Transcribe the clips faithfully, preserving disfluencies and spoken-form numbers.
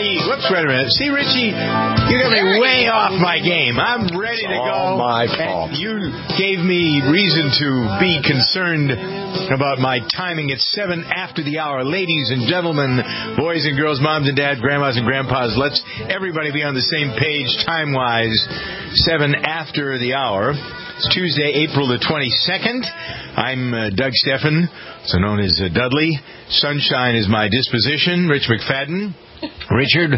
everybody. Whoops, wait a minute. See, Richie, you got me way off my game. I'm ready to go. All my fault. And you gave me reason to be concerned about my timing. It's seven after the hour. Ladies and gentlemen, boys and girls, moms and dads, grandmas and grandpas, let's everybody be on the same page time-wise. Seven after the hour. It's Tuesday, April the twenty-second. I'm uh, Doug Steffen, also known as uh, Dudley. Sunshine is my disposition. Rich McFadden. Richard.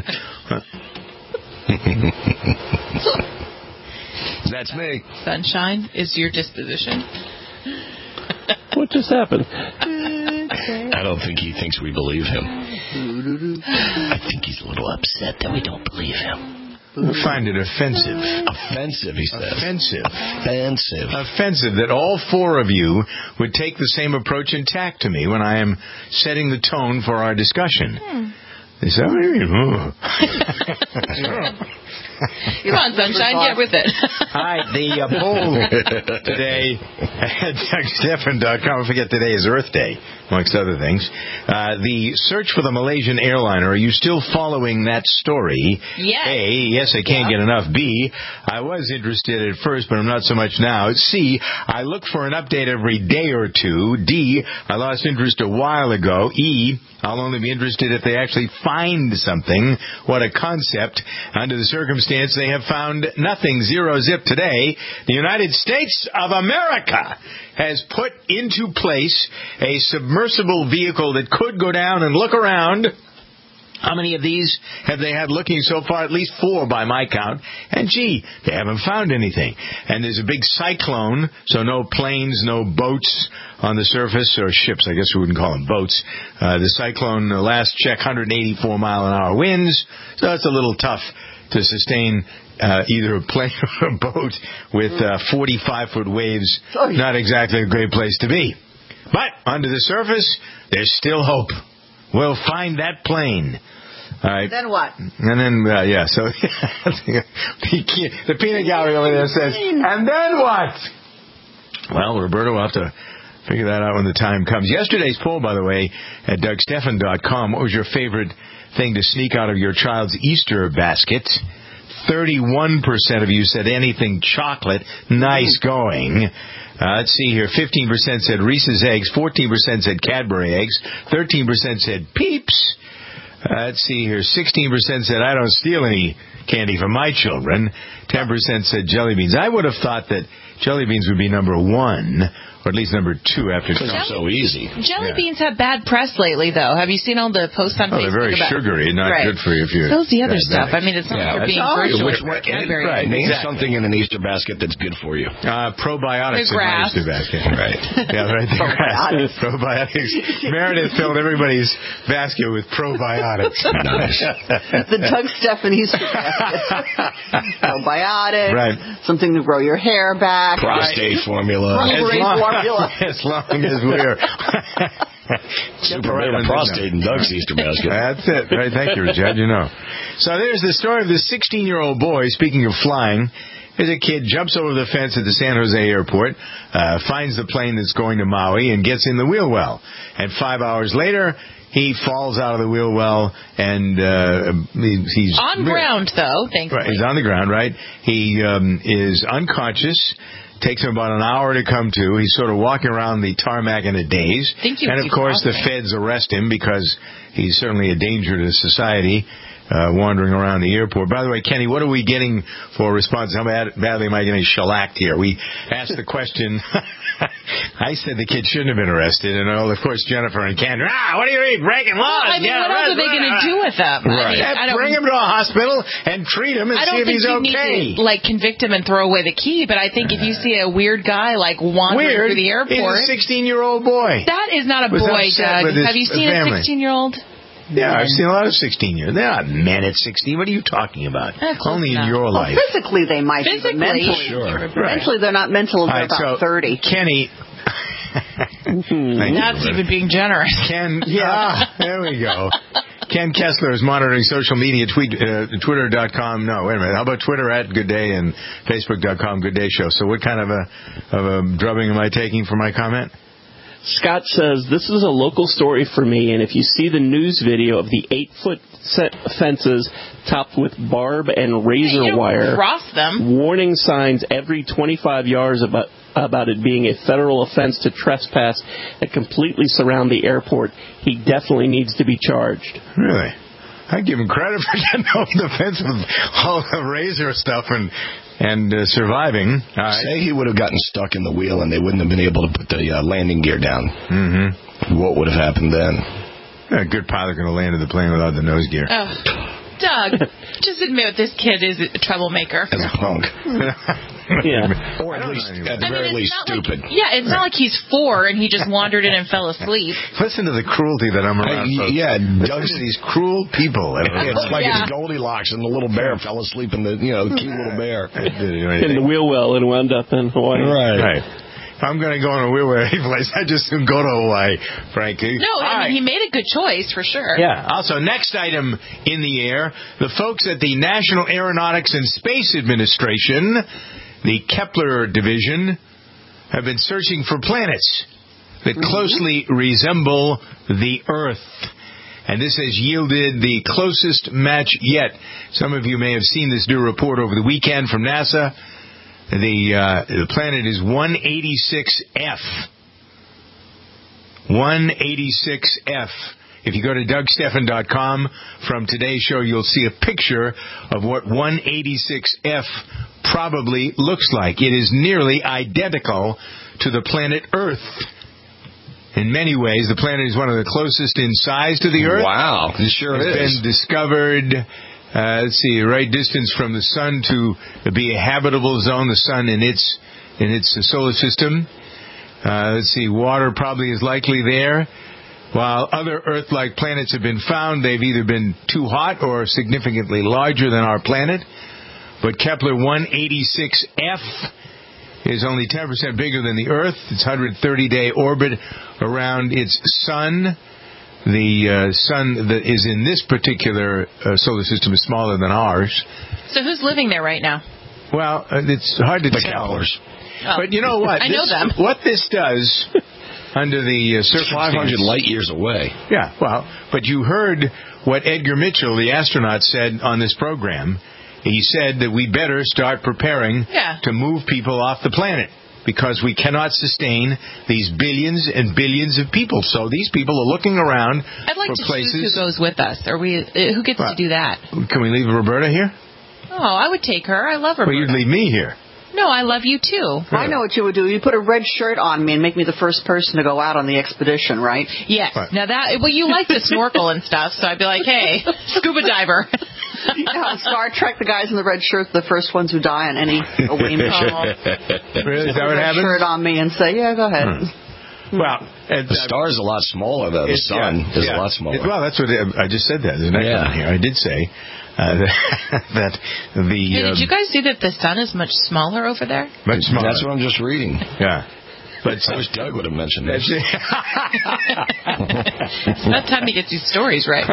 That's me. Sunshine is your disposition. What just happened? I don't think he thinks we believe him. I think he's a little upset that we don't believe him. I find it offensive. Offensive, he says. Offensive. Offensive. Offensive that all four of you would take the same approach and tact to me when I am setting the tone for our discussion. Hmm. They say, oh. Come on, Sunshine, get with it. Hi, the uh, poll today at Doug Steffen dot com. I forget today is Earth Day, amongst other things. Uh, the search for the Malaysian airliner. Are you still following that story? Yes. A, yes, I can't yeah. get enough. B, I was interested at first, but I'm not so much now. C, I look for an update every day or two. D, I lost interest a while ago. E, I'll only be interested if they actually find something. What a concept. Under the circumstance, they have found nothing. Zero zip today. The United States of America has put into place a submersible vehicle that could go down and look around. How many of these have they had looking so far? At least four by my count. And gee, they haven't found anything. And there's a big cyclone, so no planes, no boats on the surface, or ships, I guess we wouldn't call them boats. Uh, the cyclone, uh, last check, one hundred eighty-four mile an hour winds, so it's a little tough to sustain uh, either a plane or a boat with uh, forty-five foot waves. Not exactly a great place to be. But under the surface, there's still hope. We'll find that plane. All right. Then what? And then, uh, yeah, so the peanut gallery over there says, and then what? Well, Roberto will have to figure that out when the time comes. Yesterday's poll, by the way, at Doug Steffen dot com, what was your favorite thing to sneak out of your child's Easter basket? thirty-one percent of you said anything chocolate. Nice going. Uh, let's see here. fifteen percent said Reese's Eggs. fourteen percent said Cadbury Eggs. thirteen percent said Peeps. Uh, let's see here. sixteen percent said I don't steal any candy from my children. ten percent said jelly beans. I would have thought that jelly beans would be number one, or at least number two after Because they're so easy. Jelly Yeah. beans have bad press lately, though. Have you seen all the posts on Oh, Facebook they're very about sugary, not right. good for you if you're So's the other diabetic. stuff. I mean, it's not Yeah, like they're being it's virtual. which one? Cadbury. Right. Name Exactly. something in an Easter basket that's good for you. Uh, probiotics The in my grass. Easter basket. Right. Yeah, right. The Probiotics. grass. Probiotics. Meredith filled everybody's basket with probiotics. Nice. The Doug Steffen Easter basket. Probiotics. Right. Something to grow your hair back. Prostate formula. As Great long, formula. as long as we're... Super made a prostate in Doug's Easter basket. That's it. Right. Thank you, Richard. You know. So there's the story of this sixteen-year-old boy, speaking of flying. Here's a kid, jumps over the fence at the San Jose airport, uh, finds the plane that's going to Maui, and gets in the wheel well. And five hours later, he falls out of the wheel well, and uh, he, he's... On ground, though, thankfully. Right, he's on the ground, right? He um, is unconscious. Takes him about an hour to come to. He's sort of walking around the tarmac in a daze. Think you and, of course, the feds arrest him because he's certainly a danger to society. Uh, wandering around the airport. By the way, Kenny, what are we getting for a response? How bad, badly am I getting shellacked here? We asked the question. I said the kid shouldn't have been arrested. And, oh, of course, Jennifer and Ken, ah, what are you reading? Breaking laws. Well, I mean, Get what else are arrested. they going to do with them? Right. I mean, Yeah, I don't, bring him to a hospital and treat him and I see don't if think he's you okay. need to, like, convict him and throw away the key, but I think if you see a weird guy, like, wandering Weird. through the airport... He's a sixteen-year-old boy. That is not a Was boy, upset Doug. with his Have you seen family. a sixteen-year-old? Yeah, I've seen a lot of sixteen-year. They're not men at sixteen. What are you talking about? Eh, close Only enough. in your Well, life. physically they might Physically, be, but mentally, sure. mentally they're not mental All until right, about so, thirty. Kenny... Thank you, That's Roberta. even being generous. Ken, yeah, there we go. Ken Kessler is monitoring social media, tweet, uh, twitter dot com. No, wait a minute. How about Twitter at Good Day and Facebook dot com Good Day Show? So what kind of a, of a drubbing am I taking for my comment? Scott says, this is a local story for me, and if you see the news video of the eight-foot set fences topped with barb and razor you don't wire, cross them. warning signs every twenty-five yards about about it being a federal offense to trespass that completely surround the airport, he definitely needs to be charged. Really? I give him credit for getting over the fence with all the razor stuff and and uh, surviving. All right. Say he would have gotten stuck in the wheel and they wouldn't have been able to put the uh, landing gear down. Mm-hmm. What would have happened then? A good pilot could have landed the plane without the nose gear. Oh, Doug, just admit this kid is a troublemaker. As a punk. Yeah. Or at least, at the I very mean, least, it's not stupid. Like, yeah, it's not like he's four and he just wandered in and fell asleep. Listen to the cruelty that I'm around. Uh, folks. yeah, Listen to these cruel people. It's like Yeah. it's Goldilocks and the little bear fell asleep in the, you know, the cute little bear. In the wheel well and wound up in Hawaii. Right. Right. If I'm going to go on a wheel any place, I just soon go to Hawaii, frankly. No, I mean, he made a good choice for sure. Yeah. Also, next item in the air, the folks at the National Aeronautics and Space Administration, the Kepler division, have been searching for planets that closely resemble the Earth. And this has yielded the closest match yet. Some of you may have seen this new report over the weekend from NASA. The, uh, the planet is one eighty-six F. one eighty-six F. If you go to Doug Stephan dot com from today's show, you'll see a picture of what one eighty-six F probably looks like. It is nearly identical to the planet Earth. In many ways, the planet is one of the closest in size to the Earth. Wow, it sure it's is. It's been discovered... Uh, let's see, right distance from the sun to be a habitable zone, the sun in its in its solar system. Uh, let's see, water probably is likely there. While other Earth-like planets have been found, they've either been too hot or significantly larger than our planet. But Kepler one eighty-six F is only ten percent bigger than the Earth. Its one hundred thirty day orbit around its sun. The uh, sun that is in this particular uh, solar system is smaller than ours. So who's living there right now? Well, uh, it's hard to the tell. Keplers. Oh. But you know what? I know This- them. What this does under the uh, circumstances... five hundred light years away. Yeah, well, but you heard what Edgar Mitchell, the astronaut, said on this program. He said that we better start preparing Yeah. to move people off the planet, because we cannot sustain these billions and billions of people. So these people are looking around I'd like for to places. choose who goes with us. Are we? Uh, who gets Well, to do that? Can we leave Roberta here? Oh, I would take her. I love her. Well, you'd leave me here. No, I love you too. I know what you would do. You put a red shirt on me and make me the first person to go out on the expedition, right? Yes. What? Now that well, you like to snorkel and stuff, so I'd be like, hey, scuba diver. Yeah, Star Trek, the guys in the red shirts, the first ones who die on any away mission. Really? Is that Put a what red happens? shirt on me and say, yeah, go ahead. Hmm. Well, and, The uh, star's a lot smaller, though. The it's- sun yeah, is yeah. a lot smaller. Well, that's what I just said. That there's an echo Yeah. in here. I did say uh, that, that the Hey, um, did you guys see that the sun is much smaller over there? much smaller. That's what I'm just reading. Yeah. But I wish Doug would have mentioned this. That's It's about time he gets these stories right.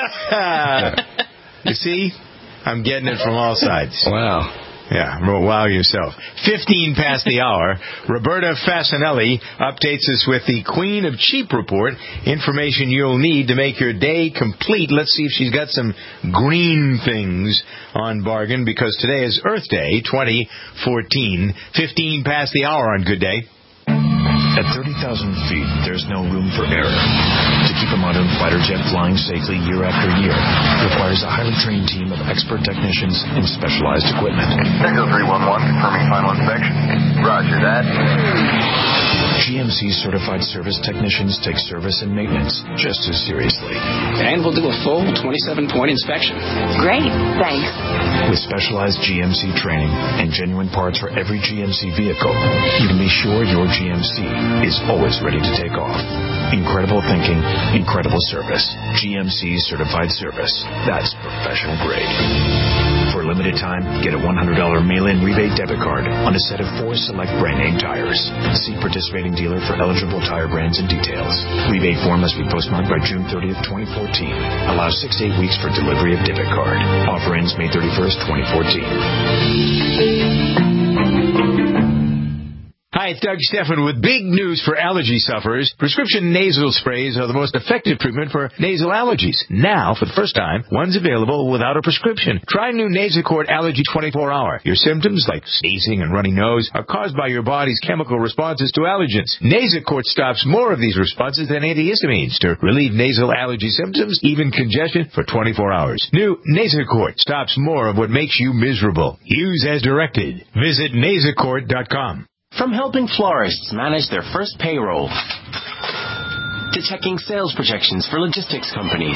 You see, I'm getting it from all sides. Wow. Yeah, well, wow yourself. Fifteen past the hour, Roberta Fasanelli updates us with the Queen of Cheap report. Information you'll need to make your day complete. Let's see if she's got some green things on bargain, because today is Earth Day twenty fourteen. Fifteen past the hour on Good Day. At thirty thousand feet, there's no room for error. To keep a modern fighter jet flying safely year after year requires a highly trained team of expert technicians and specialized equipment. Echo three one one, confirming final inspection. Roger that. G M C certified service technicians take service and maintenance just as seriously. And we'll do a full twenty-seven point inspection. Great, thanks. With specialized G M C training and genuine parts for every G M C vehicle, you can be sure your G M C is always ready to take off. Incredible thinking, incredible service. G M C certified service. That's professional grade. For a limited time, get a one hundred dollars mail-in rebate debit card on a set of four select brand name tires. See participating dealer for eligible tire brands and details. Rebate form must be postmarked by June thirtieth, twenty fourteen. Allows six to eight weeks for delivery of debit card. Offer ends May thirty-first, twenty fourteen. Hi, it's Doug Stephan with big news for allergy sufferers. Prescription nasal sprays are the most effective treatment for nasal allergies. Now, for the first time, one's available without a prescription. Try new Nasacort Allergy twenty-four hour. Your symptoms, like sneezing and runny nose, are caused by your body's chemical responses to allergens. Nasacort stops more of these responses than antihistamines to relieve nasal allergy symptoms, even congestion, for twenty-four hours. New Nasacort stops more of what makes you miserable. Use as directed. Visit nasacort dot com. From helping florists manage their first payroll, to checking sales projections for logistics companies,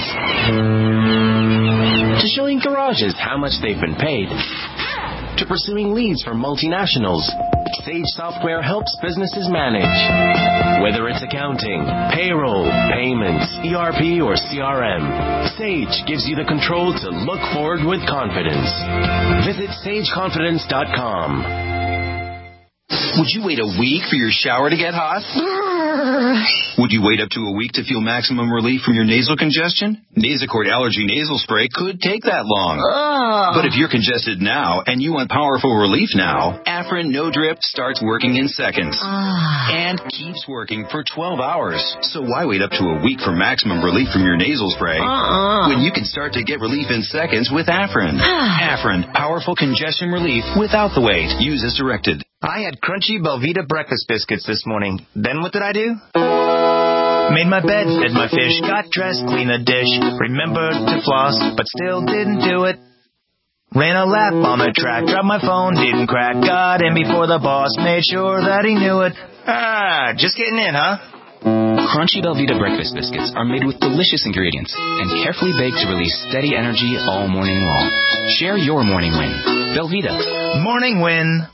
to showing garages how much they've been paid, to pursuing leads for multinationals, Sage Software helps businesses manage. Whether it's accounting, payroll, payments, E R P, or C R M, Sage gives you the control to look forward with confidence. Visit sage confidence dot com. Would you wait a week for your shower to get hot? Would you wait up to a week to feel maximum relief from your nasal congestion? Nasacort Allergy Nasal Spray could take that long. Ugh. But if you're congested now and you want powerful relief now, Afrin No Drip starts working in seconds. Ugh. And keeps working for twelve hours. So why wait up to a week for maximum relief from your nasal spray Uh-uh. when you can start to get relief in seconds with Afrin? Afrin, powerful congestion relief without the wait. Use as directed. I had crunchy Belvita breakfast biscuits this morning. Then what did I do? Made my bed, fed my fish, got dressed, cleaned the dish, remembered to floss, but still didn't do it. Ran a lap on the track, dropped my phone, didn't crack, got in before the boss, made sure that he knew it. Ah, just getting in, huh? Crunchy Belvita breakfast biscuits are made with delicious ingredients and carefully baked to release steady energy all morning long. Share your morning win. Belvita. Morning win.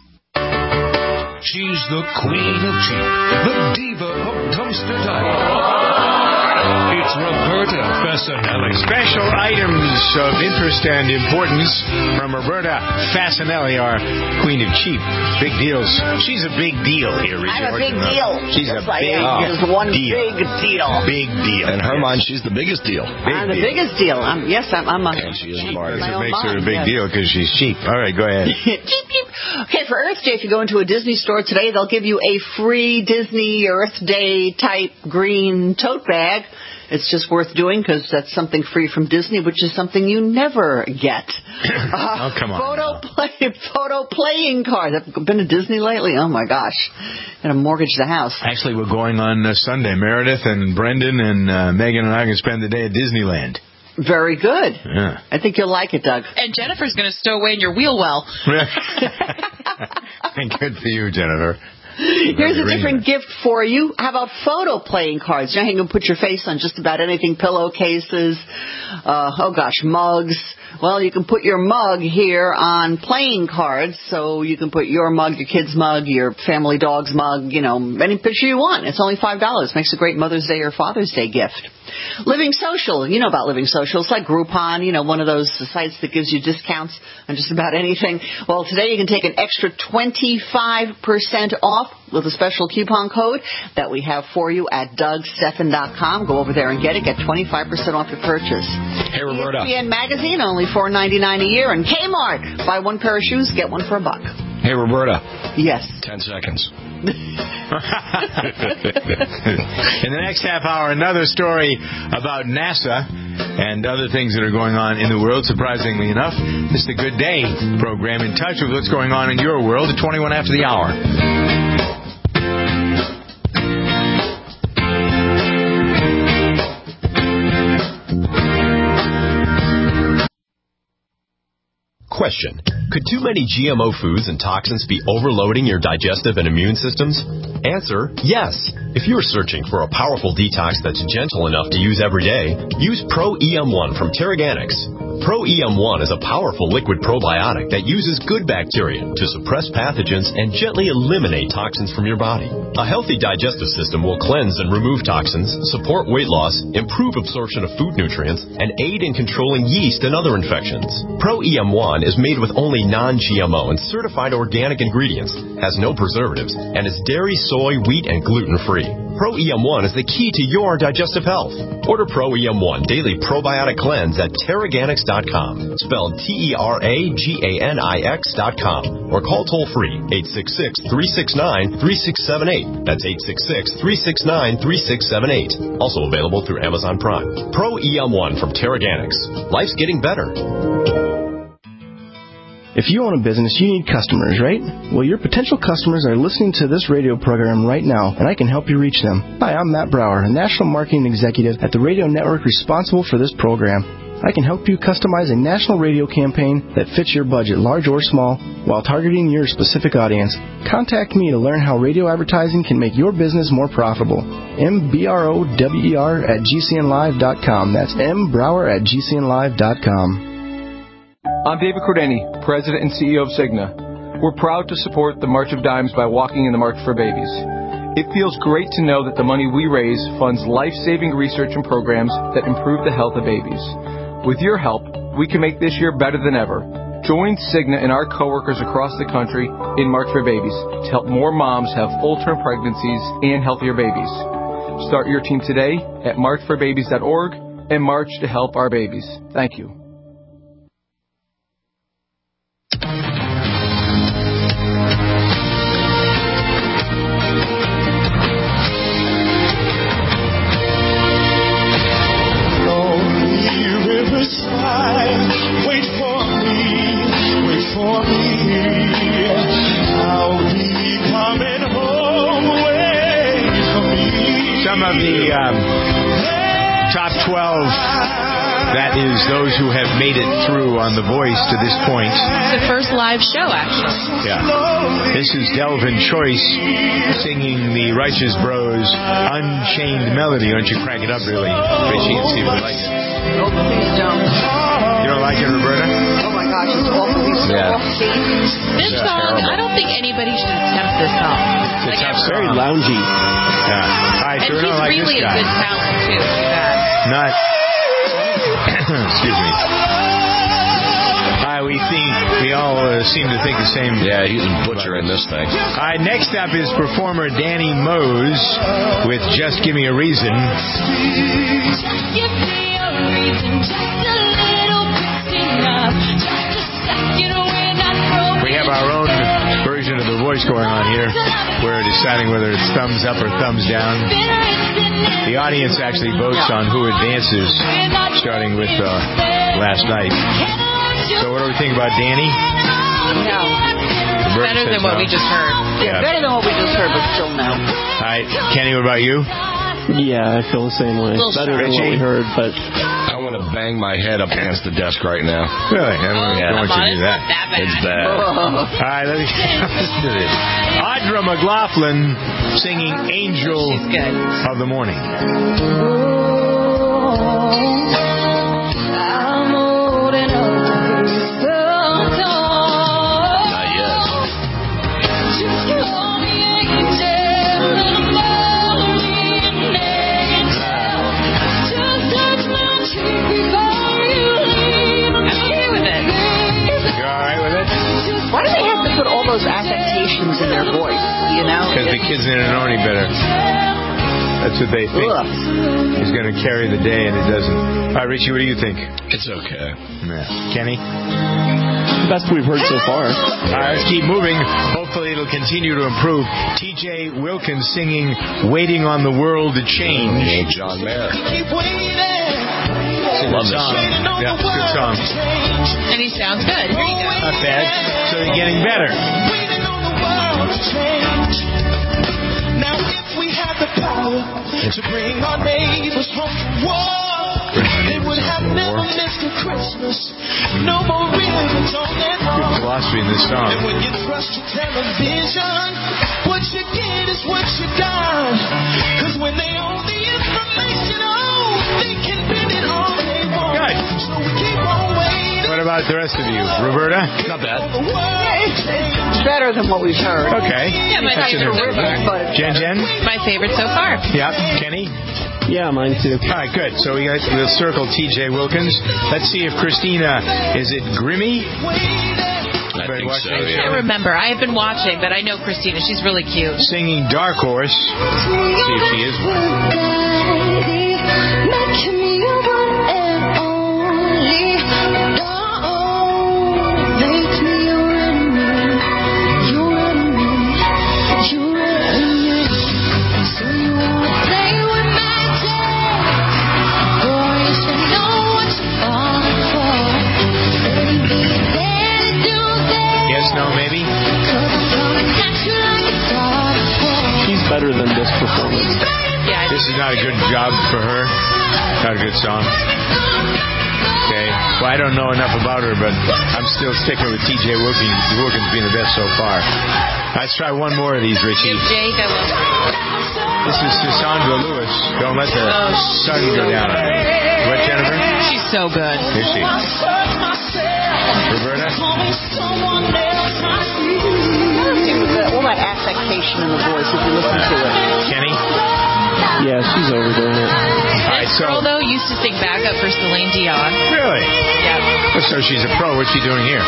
She's the queen of cheap, the diva of dumpster diving. It's Roberta Fasanelli. Special items of interest and importance from Roberta Fasanelli, our queen of cheap. Big deals. She's a big deal here. I'm a big deal. She's yes, a big I am. Just one deal. big deal. Big deal. In her mind, she's the biggest deal. Big I'm the deal. biggest deal. I'm, yes, I'm, I'm a... And she is That's smart. what makes her a mind, big yes. deal, because she's cheap. All right, go ahead. Cheep, cheep. Okay, for Earth Day, if you go into a Disney store today, they'll give you a free Disney Earth Day type green tote bag. It's just worth doing because that's something free from Disney, which is something you never get. Uh, oh, come on. Photo play, photo playing cards. I've been to Disney lately. Oh my gosh, gonna mortgage the house. Actually, we're going on uh, Sunday. Meredith and Brendan and uh, Megan and I can spend the day at Disneyland. Very good. Yeah. I think you'll like it, Doug. And Jennifer's going to stow away in your wheel well. Good for you, Jennifer. Here's a different gift for you. How about photo playing cards? You know, you can put your face on just about anything, pillowcases, uh, oh gosh, mugs. Well, you can put your mug here on playing cards, so you can put your mug, your kid's mug, your family dog's mug, you know, any picture you want. It's only five dollars. Makes a great Mother's Day or Father's Day gift. Living Social. You know about Living Social. It's like Groupon, you know, one of those sites that gives you discounts on just about anything. Well, today you can take an extra twenty-five percent off with a special coupon code that we have for you at Doug Stephan dot com. Go over there and get it. Get twenty-five percent off your purchase. Hey, Roberta. E S P N Magazine, only four ninety-nine a year. And Kmart, buy one pair of shoes, get one for a buck. Hey, Roberta. Yes. Ten seconds. In the next half hour, another story about NASA and other things that are going on in the world, surprisingly enough. This is the Good Day program, in touch with what's going on in your world at twenty-one after the hour. Question. Could too many G M O foods and toxins be overloading your digestive and immune systems? Answer, yes. If you're searching for a powerful detox that's gentle enough to use every day, use Pro E M one from Terraganics. Pro E M one is a powerful liquid probiotic that uses good bacteria to suppress pathogens and gently eliminate toxins from your body. A healthy digestive system will cleanse and remove toxins, support weight loss, improve absorption of food nutrients, and aid in controlling yeast and other infections. Pro E M one is made with only non-G M O and certified organic ingredients, has no preservatives, and is dairy, soy, wheat, and gluten-free. Pro E M one is the key to your digestive health. Order Pro E M one Daily Probiotic Cleanse at Terraganics dot com, spelled T E R A G A N I X dot com, or call toll-free eight six six, three six nine, three six seven eight. That's eight six six, three six nine, three six seven eight. Also available through Amazon Prime. Pro E M one from Terraganics. Life's getting better. If you own a business, you need customers, right? Well, your potential customers are listening to this radio program right now, and I can help you reach them. Hi, I'm Matt Brower, a national marketing executive at the radio network responsible for this program. I can help you customize a national radio campaign that fits your budget, large or small, while targeting your specific audience. Contact me to learn how radio advertising can make your business more profitable. M B R O W E R at G C N live dot com. That's M Brower at G C N live dot com. I'm David Cordeni, President and C E O of Cigna. We're proud to support the March of Dimes by walking in the March for Babies. It feels great to know that the money we raise funds life-saving research and programs that improve the health of babies. With your help, we can make this year better than ever. Join Cigna and our coworkers across the country in March for Babies to help more moms have full-term pregnancies and healthier babies. Start your team today at march for babies dot org and march to help our babies. Thank you. Wait for me, wait for me. I'll be coming home. Wait for me. Some of the um, top twelve, that is those who have made it through on The Voice to this point. The first live show, actually. Yeah. This is Delvin Choice singing the Righteous Bros' Unchained Melody. Why don't you crank it up, really? Richie, and see if you like it. Oh, please don't. You don't like it, Roberta? Oh, my gosh, it's awful. He's so Yeah. This Yeah, song, terrible. I don't think anybody should attempt this song. It's Like, a tough ever. song. Very loungy. Yeah. All right, And so we he's don't like really this a guy. good talent, too. Yeah. Not. Excuse me. Hi, we think we all uh, seem to think the same. Yeah, he's a butcher in this thing. All right, next up is performer Danny Mose with "Just Give Me a Reason." We have our own version of The Voice going on here. We're deciding whether it's thumbs up or thumbs down. The audience actually votes on who advances, starting with uh, last night. So what do we think about Danny? No. Roberta Better says than what no. we just heard. Yeah, Yeah. better than what we just heard, but still no. All right, Kenny, what about you? Yeah, I feel the same way. Little Better than what Richie? we heard, but I want to bang my head up against the desk right now. Really? I don't, Yeah. don't want you to do that. That bad. It's bad. All right, let me listen to this. Audra McLaughlin singing "Angel She's good. of the Morning." Not yet. Okay with it. You all right with it? Why do they have to put all those affectations in their voice, you know? Because the kids didn't know any better. That's what they think. Ugh. He's going to carry the day, and it doesn't. All right, Richie, what do you think? It's okay. Yeah. Kenny? best we've heard so far. All right, let's keep moving. Hopefully it'll continue to improve. T J Wilkins singing "Waiting on the World to Change." Oh, John Mayer. Love this song. Yeah, it's a good song. And he sounds good. Here you go. Not bad. So they're getting better. Now if we had the power to bring our neighbors home from war, they would have never missed a Christmas. No more ribbons on their Good arms. philosophy in this song. And when you trust your television, what you get is what you got. Cause when they own the information, oh, they can bend it all they want. Good. So we keep on waiting. What about the rest of you? Roberta? Not bad. Yeah, it's, it's better than what we've heard. Okay. Yeah, my That's favorite so interesting. far. Jen Jen? My favorite so far. Yeah. Kenny? Yeah, mine too. All right, good. So we got, we'll circle T J Wilkins. Let's see if Christina, is it Grimmy? I think so, I yeah. can't remember. I have been watching, but I know Christina. She's really cute. Singing Dark Horse. Let's see if she is one. Better than this performance. Yeah, this is not a good job for her. Not a good song. Okay. Well, I don't know enough about her, but I'm still sticking with T J Wilkins, Wilkins being the best so far. Let's try one more of these, Richie. Jake, I love her. This is Sandra Lewis. Don't let the oh, sun go down on her. What, Jennifer? She's so good. Is she? Roberta? All that affectation in the voice if you listen to it. Kenny? Yeah, she's overdoing it. All right, this so, girl, though, used to sing backup for Celine Dion. Really? Yeah. So she's a pro. What's she doing here?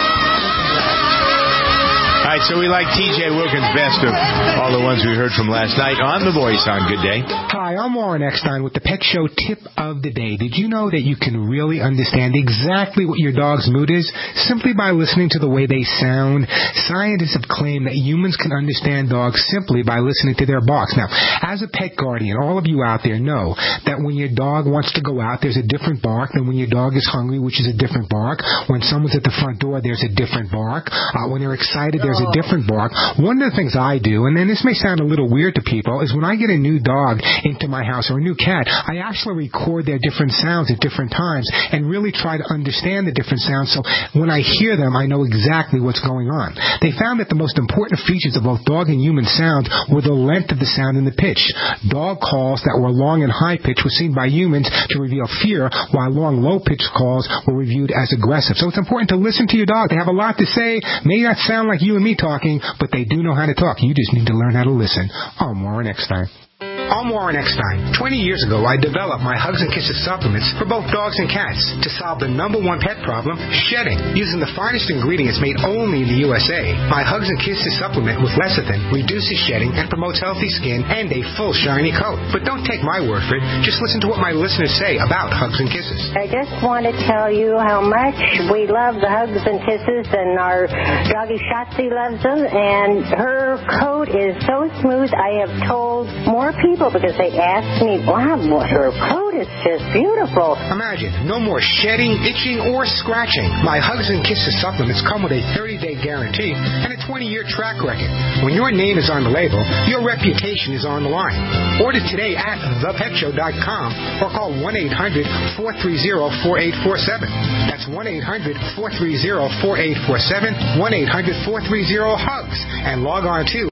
All right, so we like T J Wilkins best of all the ones we heard from last night on The Voice on Good Day. Hi, I'm Warren Eckstein with the Pet Show Tip of the Day. Did you know that you can really understand exactly what your dog's mood is simply by listening to the way they sound? Scientists have claimed that humans can understand dogs simply by listening to their barks. Now, as a pet guardian, all of you out there know that when your dog wants to go out, there's a different bark than when your dog is hungry, which is a different bark. When someone's at the front door, there's a different bark. Uh, when they're excited, there's a different bark. One of the things I do, and then this may sound a little weird to people, is when I get a new dog into my house or a new cat, I actually record their different sounds at different times and really try to understand the different sounds so when I hear them, I know exactly what's going on. They found that the most important features of both dog and human sound were the length of the sound and the pitch. Dog calls that were long and high pitch were seen by humans to reveal fear, while long, low pitch calls were reviewed as aggressive. So it's important to listen to your dog. They have a lot to say. May not sound like you and me talking, but they do know how to talk. You just need to learn how to listen. I'm Warren Eckstein. I'm Warren Eckstein. twenty years ago, I developed my Hugs and Kisses supplements for both dogs and cats to solve the number one pet problem, shedding. Using the finest ingredients made only in the U S A, my Hugs and Kisses supplement with lecithin reduces shedding and promotes healthy skin and a full shiny coat. But don't take my word for it. Just listen to what my listeners say about Hugs and Kisses. I just want to tell you how much we love the Hugs and Kisses, and our doggy Shotzi loves them, and her coat is so smooth. I have told more people because they asked me, wow, her coat is just beautiful. Imagine, no more shedding, itching, or scratching. My Hugs and Kisses supplements come with a thirty-day guarantee and a twenty-year track record. When your name is on the label, your reputation is on the line. Order today at the pet show dot com or call one eight hundred four three zero four eight four seven. That's one eight hundred four three zero four eight four seven, one eight hundred four three zero HUGS, and log on to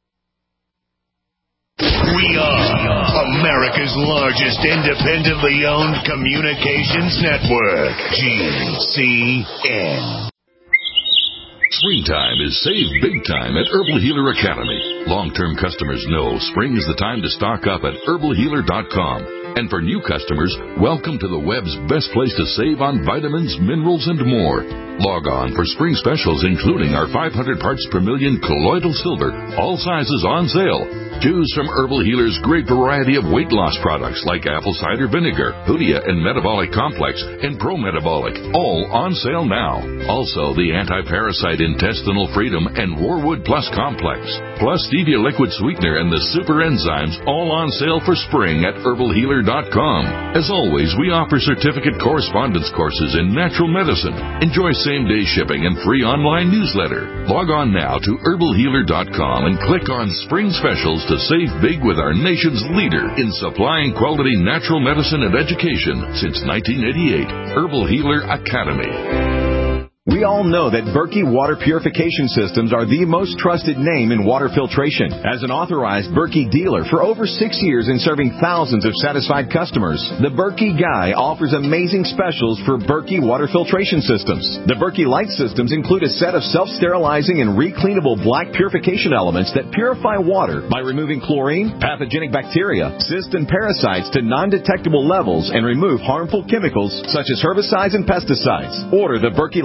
We are America's largest independently owned communications network, G C N. Springtime is save big time at Herbal Healer Academy. Long-term customers know spring is the time to stock up at herbal healer dot com. And for new customers, welcome to the web's best place to save on vitamins, minerals, and more. Log on for spring specials, including our five hundred parts per million colloidal silver, all sizes on sale. Choose from Herbal Healer's great variety of weight loss products like apple cider vinegar, Hoodia and Metabolic Complex, and Pro Metabolic, all on sale now. Also, the anti-parasite Intestinal Freedom and Warwood Plus Complex, plus Stevia Liquid Sweetener and the Super Enzymes, all on sale for spring at herbal healer dot com. As always, we offer certificate correspondence courses in natural medicine. Enjoy same-day shipping and free online newsletter. Log on now to herbal healer dot com and click on Spring Specials to save big with our nation's leader in supplying quality natural medicine and education since nineteen eighty-eight. Herbal Healer Academy. We all know that Berkey Water Purification Systems are the most trusted name in water filtration. As an authorized Berkey dealer for over six years and serving thousands of satisfied customers, the Berkey Guy offers amazing specials for Berkey Water Filtration Systems. The Berkey Light Systems include a set of self-sterilizing and recleanable black purification elements that purify water by removing chlorine, pathogenic bacteria, cysts, and parasites to non-detectable levels and remove harmful chemicals such as herbicides and pesticides. Order the Berkey Light Systems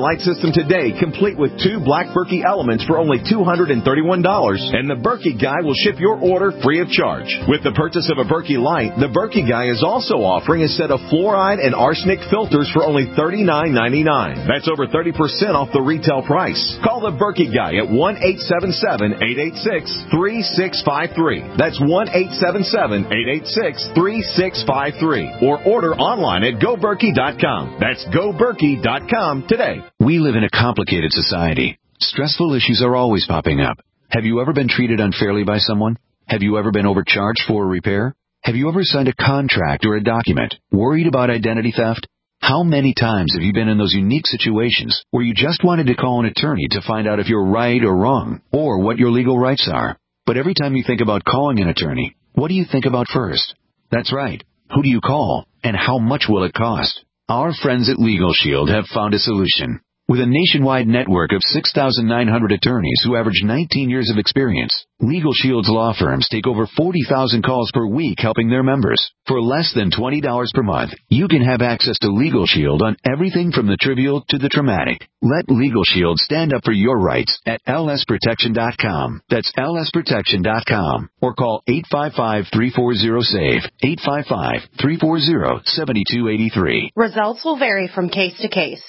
system today, complete with two Black Berkey elements for only two hundred thirty-one dollars, and the Berkey Guy will ship your order free of charge. With the purchase of a Berkey Light, the Berkey Guy is also offering a set of fluoride and arsenic filters for only thirty-nine ninety-nine. That's over thirty percent off the retail price. Call the Berkey Guy at one eight seven seven, eight eight six, three six five three. That's one eight seven seven, eight eight six, three six five three. Or order online at go berkey dot com. That's go berkey dot com today. We live in a complicated society. Stressful issues are always popping up. Have you ever been treated unfairly by someone? Have you ever been overcharged for a repair? Have you ever signed a contract or a document? Worried about identity theft? How many times have you been in those unique situations where you just wanted to call an attorney to find out if you're right or wrong, or what your legal rights are? But every time you think about calling an attorney, what do you think about first? That's right. Who do you call, and how much will it cost? Our friends at Legal Shield have found a solution. With a nationwide network of six thousand nine hundred attorneys who average nineteen years of experience, Legal Shield's law firms take over forty thousand calls per week helping their members. For less than twenty dollars per month, you can have access to Legal Shield on everything from the trivial to the traumatic. Let Legal Shield stand up for your rights at L S protection dot com. That's L S protection dot com. Or call eight five five, three four zero, S A V E, eight five five, three four zero, seven two eight three. Results will vary from case to case.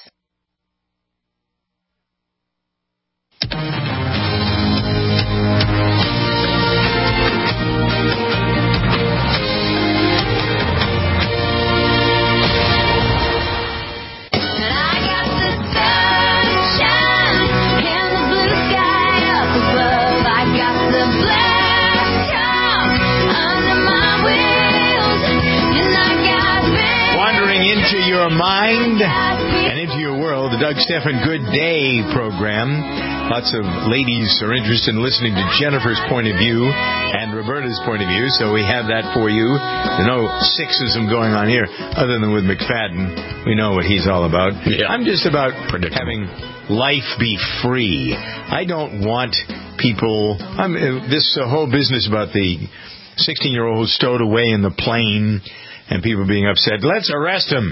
Into your mind and into your world, the Doug Stephan Good Day program. Lots of ladies are interested in listening to Jennifer's point of view and Roberta's point of view, so we have that for you. There's no sexism going on here, other than with McFadden. We know what he's all about. Yeah. I'm just about having life be free. I don't want people... I'm, this uh, whole business about the sixteen-year-old stowed away in the plane... and people being upset, let's arrest him.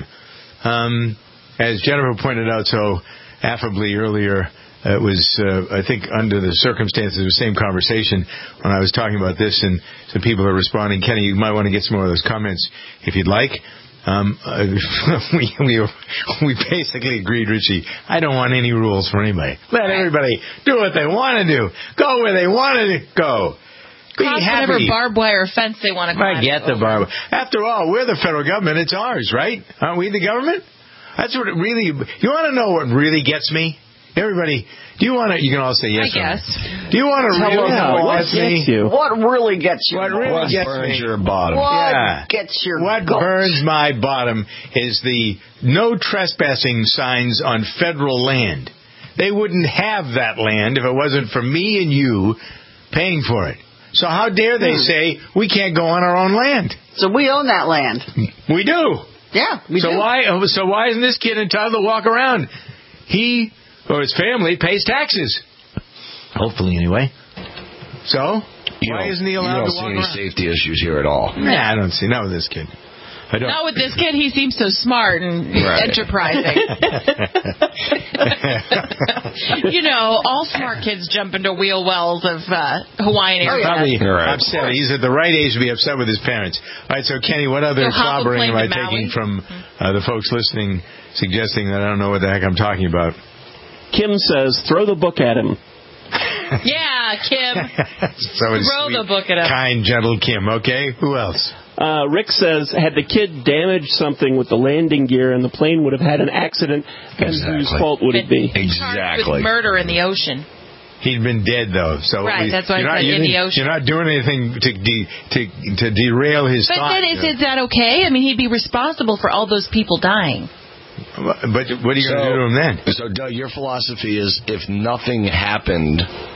Um, as Jennifer pointed out so affably earlier, it was, uh, I think, under the circumstances of the same conversation when I was talking about this, and some people are responding. Kenny, you might want to get some more of those comments if you'd like. Um, uh, we, we we basically agreed, Richie, I don't want any rules for anybody. Let everybody do what they want to do. Go where they want to go. Be Cross happy. whatever barbed wire fence they want to climb. I get the barbed. After all, we're the federal government. It's ours, right? Aren't we the government? That's what it really... You want to know what really gets me? Everybody, do you want to... You can all say yes. I guess. No. Do you want to really know what gets me? You. What really gets you? What really what gets burns me? your bottom? What yeah. gets your What guts? burns my bottom is the no trespassing signs on federal land. They wouldn't have that land if it wasn't for me and you paying for it. So how dare they say we can't go on our own land? So we own that land. We do. Yeah, we so do. why? So why isn't this kid entitled to walk around? He or his family pays taxes. Hopefully, anyway. So you why isn't he allowed you don't to see walk any around? safety issues here at all? Nah, I don't see. Not with this kid. I don't. Not with this kid. He seems so smart and Right. enterprising. You know, all smart kids jump into wheel wells of uh, Hawaiian He's Air. probably Right. upset. He's at the right age to be upset with his parents. All right, so Kenny, what other So hop a clobbering plane am I to Maui? taking from uh, the folks listening, suggesting that I don't know what the heck I'm talking about? Kim says, throw the book at him. Yeah, Kim. So it's Throw sweet, the book at him. kind, gentle Kim. Okay, who else? Uh, Rick says, had the kid damaged something with the landing gear and the plane would have had an accident, then Exactly. whose fault would it be? Charged with murder in the ocean. He'd been dead though, so Right, we, that's why I you're not, said you in the didn't- ocean. You're not doing anything to de, to to derail his But thought. then is, is that okay? I mean, he'd be responsible for all those people dying. But what are you going to do to him then? So, Doug, your philosophy is if nothing happened,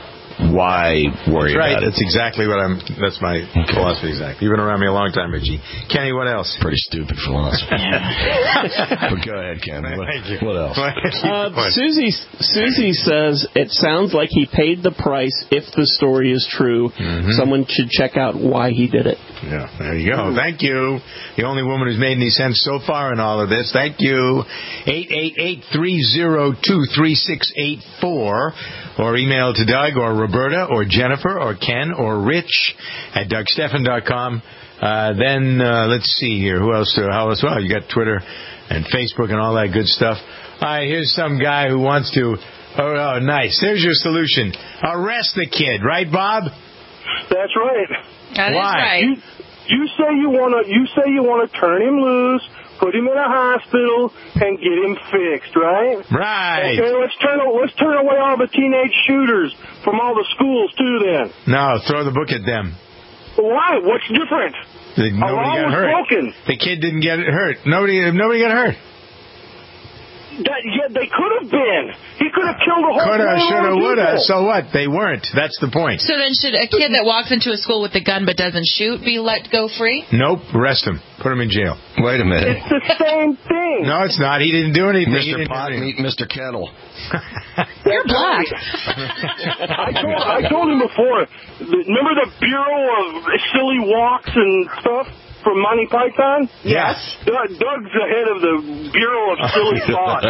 why worry That's right. about it? That's exactly what I'm. That's my okay. philosophy. Exactly. You've been around me a long time, Richie. Kenny, what else? Pretty stupid philosophy. But go ahead, Ken. What, Thank you. What else? Uh, Susie Susie says it sounds like he paid the price. If the story is true, mm-hmm. someone should check out why he did it. Yeah, there you go. Thank you. The only woman who's made any sense so far in all of this. Thank you. eight eight eight, three oh two, three six eight four. Or email to Doug or Roberta or Jennifer or Ken or Rich at Doug Stephan dot com. Uh, then, uh, let's see here. Who else? Uh, how else? Well, you got Twitter and Facebook and all that good stuff. All right, here's some guy who wants to... Oh, oh, nice. There's your solution. Arrest the kid. Right, Bob? That's right. That Why? is right. You, you say you want to. You say you want to turn him loose, put him in a hospital, and get him fixed, right? Right. Okay. Let's turn. Let's turn away all the teenage shooters from all the schools too. Then. No, throw the book at them. Why? What's different? The, nobody law got was hurt. broken. The kid didn't get hurt. Nobody. Nobody got hurt. That, yeah, they could have been. He could have killed a whole Coulda, lot shoulda, of woulda. people. So what? They weren't. That's the point. So then should a kid that walks into a school with a gun but doesn't shoot be let go free? Nope. Arrest him. Put him in jail. Wait a minute. It's the same thing. No, it's not. He didn't do anything. Mister He didn't Pot, do anything. meet Mister Kettle. You're black. I told I told him before. Remember the Bureau of Silly Walks and stuff from Monty Python? Yes. Doug, Doug's the head of the Bureau of Silly Thoughts.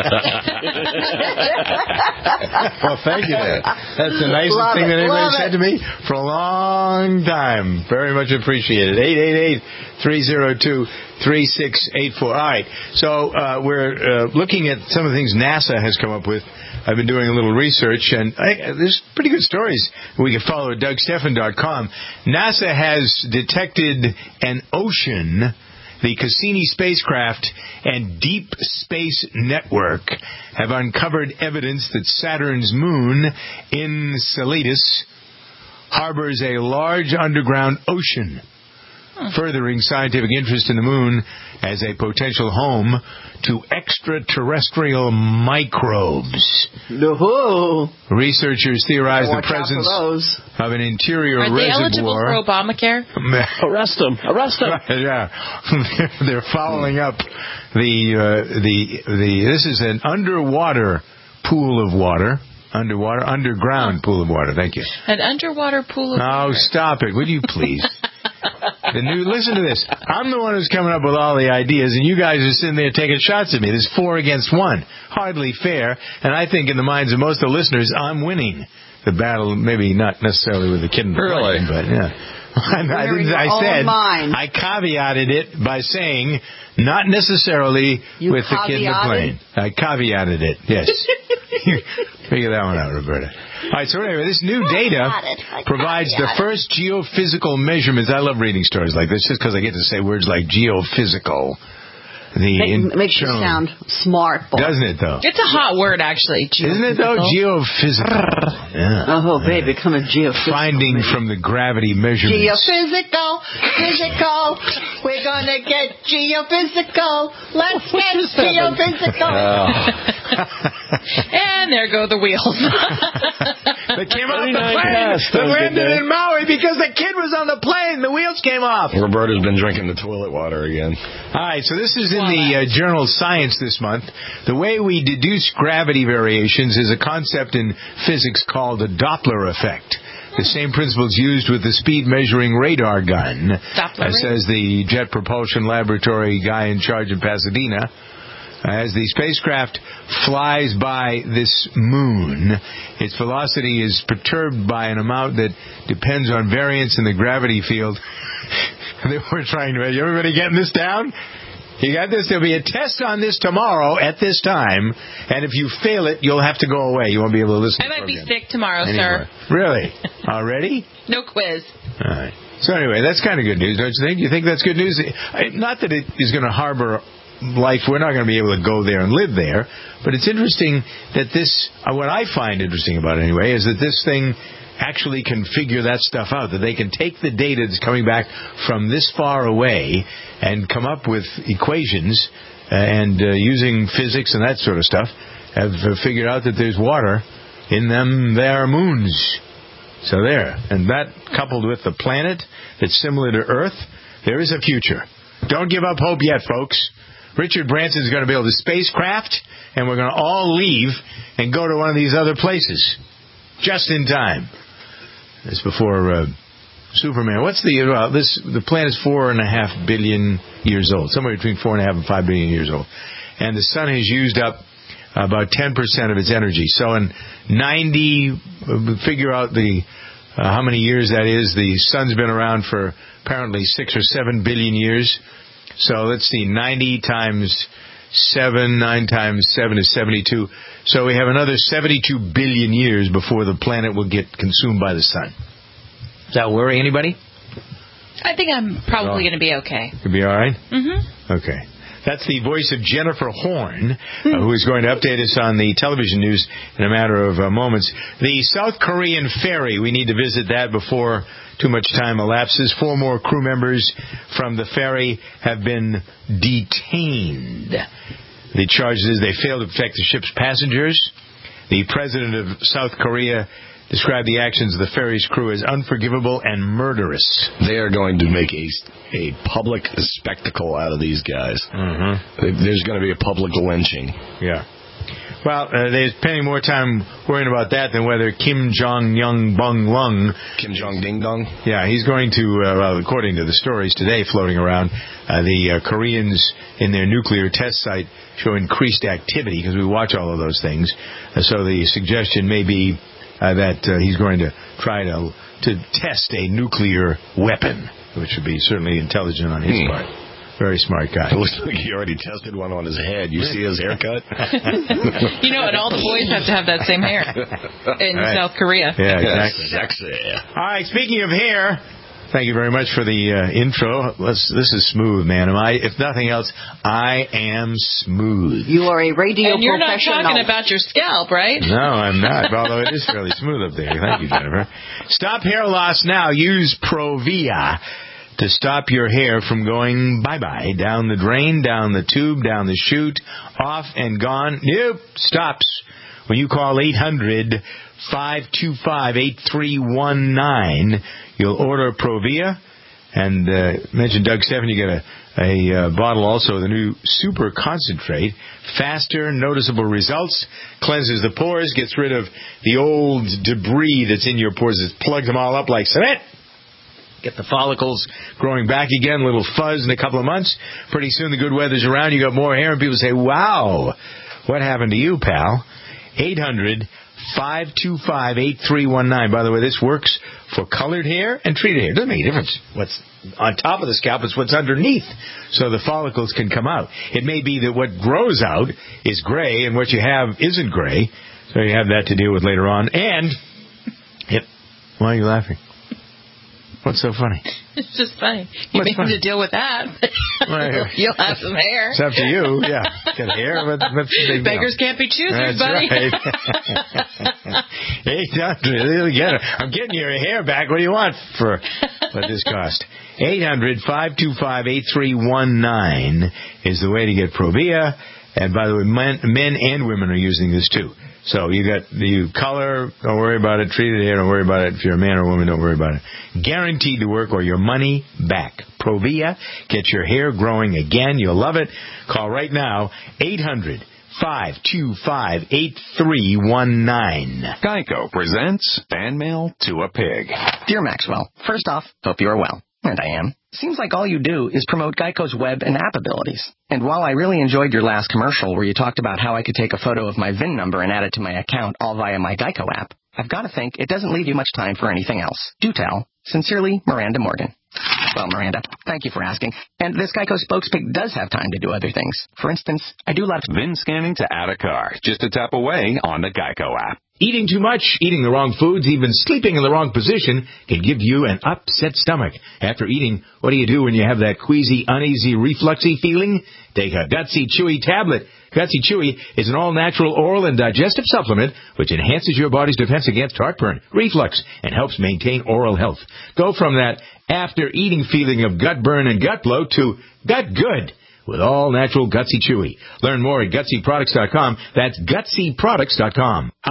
Well, thank you, Dad. That's the nicest Love thing it. that anybody Love said to me for a long time. Very much appreciated. eight eight eight, three oh two, three six eight four. All right. So uh, we're uh, looking at some of the things NASA has come up with. I've been doing a little research, and I, there's pretty good stories we can follow at Doug Stephan dot com. NASA has detected an ocean. The Cassini spacecraft and Deep Space Network have uncovered evidence that Saturn's moon, Enceladus, harbors a large underground ocean, furthering scientific interest in the moon as a potential home to extraterrestrial microbes. No. Researchers theorize the Watch out for presence those. of an interior Are they eligible reservoir. for Obamacare? Arrest them. Arrest them. Yeah. They're following up the, uh, the, the, this is an underwater pool of water. Underwater, underground pool of water. Thank you. An underwater pool of water. Oh, stop it. Would you please? The new, listen to this. I'm the one who's coming up with all the ideas, and you guys are sitting there taking shots at me. There's four against one. Hardly fair. And I think in the minds of most of the listeners, I'm winning the battle, maybe not necessarily with the kid in the Really? plane, but yeah. I, didn't, I said, I caveated it by saying, not necessarily You with the kid in the plane. I caveated it, yes. Figure that one out, Roberta. All right, so anyway, this new data provides the first geophysical measurements. I love reading stories like this just because I get to say words like geophysical. The It makes you internal- sound smart, boy. Doesn't it, though? It's a hot word, actually. Isn't it, though? Geophysical. Yeah. Oh, baby, become a geophysical. Finding from the gravity measurements. Geophysical, physical. We're gonna get geophysical. Let's get geophysical. And there go the wheels. They came off the twenty-nine plane. tests, They that was landed good, in Maui because the kid was on the plane. The wheels came off. Roberta's been drinking the toilet water again. All right, so this is in the uh, journal Science this month. The way we deduce gravity variations is a concept in physics called the Doppler effect. The same principle is used with the speed-measuring radar gun, Doppler uh, says the Jet Propulsion Laboratory guy in charge in Pasadena. As the spacecraft flies by this moon, its velocity is perturbed by an amount that depends on variance in the gravity field. They were trying to... Everybody getting this down? You got this? There'll be a test on this tomorrow at this time, and if you fail it, you'll have to go away. You won't be able to listen I to the might be program sick tomorrow, anymore. sir. Really? Already? No quiz. All right. So anyway, that's kind of good news, don't you think? You think that's good news? Not that it is going to harbor life. We're not going to be able to go there and live there, but it's interesting that this, what I find interesting about it anyway, is that this thing actually can figure that stuff out, that they can take the data that's coming back from this far away and come up with equations and uh, using physics and that sort of stuff have uh, figured out that there's water in them there moons. So there. And that, coupled with the planet that's similar to Earth, there is a future. Don't give up hope yet, folks. Richard Branson's going to build a spacecraft, and we're going to all leave and go to one of these other places. Just in time. It's before uh, Superman. What's the... Uh, this? The planet's four and a half billion years old. Somewhere between four and a half and five billion years old. And the sun has used up about ten percent of its energy. So in ninety... Figure out the... Uh, how many years that is. The sun's been around for apparently six or seven billion years. So let's see, ninety times seven, nine times seven is seventy-two. So we have another seventy-two billion years before the planet will get consumed by the sun. Does that worry anybody? I think I'm probably oh. going to be okay. You'll be all right? Mm-hmm. Okay. That's the voice of Jennifer Horn, uh, who is going to update us on the television news in a matter of uh, moments. The South Korean ferry, we need to visit that before too much time elapses. Four more crew members from the ferry have been detained. The charge is they failed to protect the ship's passengers. The president of South Korea described the actions of the ferry's crew as unforgivable and murderous. They are going to make a, a public spectacle out of these guys. Mm-hmm. There's going to be a public lynching. Yeah. Well, uh, they're spending more time worrying about that than whether Kim Jong-young Bung Lung... Kim Jong-ding Dong? Yeah, he's going to, uh, well, according to the stories today floating around, uh, the uh, Koreans in their nuclear test site show increased activity because we watch all of those things. Uh, so the suggestion may be uh, that uh, he's going to try to to test a nuclear weapon, which would be certainly intelligent on his hmm. part. Very smart guy. It looks like he already tested one on his head. You see his haircut? You know, and all the boys have to have that same hair in right. South Korea. Yeah, exactly. Sexy. All right, speaking of hair, thank you very much for the uh, intro. Let's, this is smooth, man. Am I? If nothing else, I am smooth. You are a radio and you're professional. not talking about your scalp, right? No, I'm not, although it is fairly smooth up there. Thank you, Jennifer. Stop hair loss now. Use Provia to stop your hair from going bye-bye, down the drain, down the tube, down the chute, off and gone. Nope, stops. When you call eight hundred, five two five, eight three one nine, you'll order Provia, and uh, mention Doug Stephan, you get a, a uh, bottle also of the new Super Concentrate. Faster, noticeable results, cleanses the pores, gets rid of the old debris that's in your pores, it plugs them all up like cement. Get the follicles growing back again, a little fuzz in a couple of months. Pretty soon the good weather's around, you got more hair, and people say, wow, what happened to you, pal? eight hundred, five two five, eight three one nine. By the way, this works for colored hair and treated hair. It doesn't make a difference what's on top of the scalp, it's what's underneath, so the follicles can come out. It may be that what grows out is gray, and what you have isn't gray, so you have that to deal with later on. And, yep, why are you laughing? What's so funny? It's just funny. You What's need funny? to deal with that. Right. You'll have some hair. It's up to you. Yeah. Got hair. But, but big Beggars deal. can't be choosers, That's buddy. Right. eight hundred. Get it. I'm getting your hair back. What do you want for what this cost? eight hundred, five two five, eight three one nine is the way to get Provia. And by the way, men, men and women are using this too. So you got the color, don't worry about it. Treated hair, don't worry about it. If you're a man or a woman, don't worry about it. Guaranteed to work or your money back. Provia, get your hair growing again. You'll love it. Call right now, eight hundred, five two five, eight three one nine. Geico presents Fan Mail to a Pig. Dear Maxwell, first off, hope you are well. And I am. Seems like all you do is promote Geico's web and app abilities. And while I really enjoyed your last commercial where you talked about how I could take a photo of my V I N number and add it to my account all via my Geico app, I've got to think it doesn't leave you much time for anything else. Do tell. Sincerely, Miranda Morgan. Well, Miranda, thank you for asking. And this Geico spokespig does have time to do other things. For instance, I do love V I N scanning to add a car. Just a tap away on the Geico app. Eating too much, eating the wrong foods, even sleeping in the wrong position can give you an upset stomach. After eating, what do you do when you have that queasy, uneasy, refluxy feeling? Take a Gutsy Chewy tablet. Gutsy Chewy is an all-natural oral and digestive supplement which enhances your body's defense against heartburn, reflux, and helps maintain oral health. Go from that after-eating feeling of gut burn and gut bloat to gut good with all natural Gutsy Chewy. Learn more at gutsy products dot com. That's gutsy products dot com.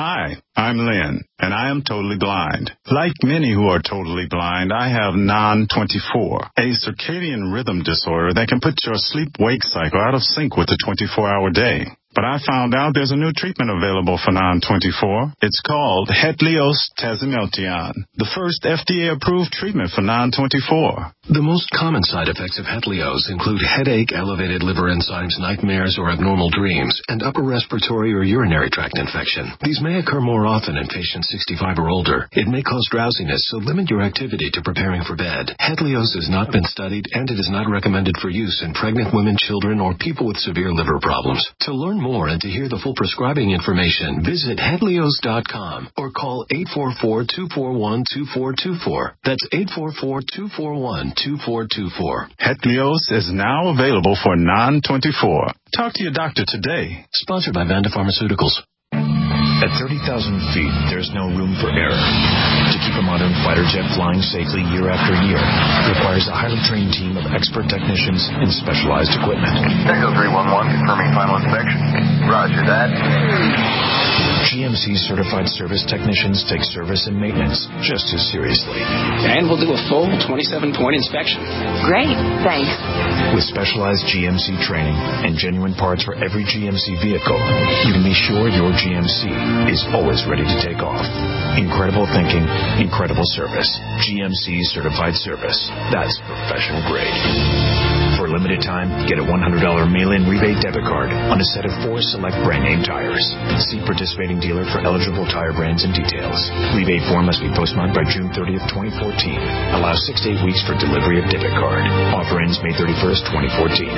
Hi, I'm Lynn, and I am totally blind. Like many who are totally blind, I have non twenty-four, a circadian rhythm disorder that can put your sleep-wake cycle out of sync with the twenty-four hour day. But I found out there's a new treatment available for non twenty-four. It's called Hetlios Tazimiltion, the first F D A-approved treatment for non twenty-four. The most common side effects of Hetlios include headache, elevated liver enzymes, nightmares or abnormal dreams, and upper respiratory or urinary tract infection. These may occur more often in patients sixty-five or older. It may cause drowsiness, so limit your activity to preparing for bed. Hetlios has not been studied, and it is not recommended for use in pregnant women, children, or people with severe liver problems. To learn more and to hear the full prescribing information, visit Hetlios dot com or call eight four four, two four one, two four two four. That's eight four four, two four one, two four two four. Hetlios is now available for non twenty-four. Talk to your doctor today. Sponsored by Vanda Pharmaceuticals. At thirty thousand feet, there's no room for error. To keep a modern fighter jet flying safely year after year requires a highly trained team of expert technicians and specialized equipment. Echo three one one, confirming final inspection. Roger that. G M C certified service technicians take service and maintenance just as seriously. And we'll do a full twenty-seven point inspection. Great, thanks. With specialized G M C training and genuine parts for every G M C vehicle, you can be sure your G M C is always ready to take off. Incredible thinking, incredible service. G M C certified service. That's professional grade. For a limited time, get a one hundred dollars mail-in rebate debit card on a set of four select brand name tires. See participating dealer for eligible tire brands and details. Rebate form must be postmarked by June thirtieth, twenty fourteen. Allows six to eight weeks for delivery of debit card. Offer ends May thirty-first, twenty fourteen.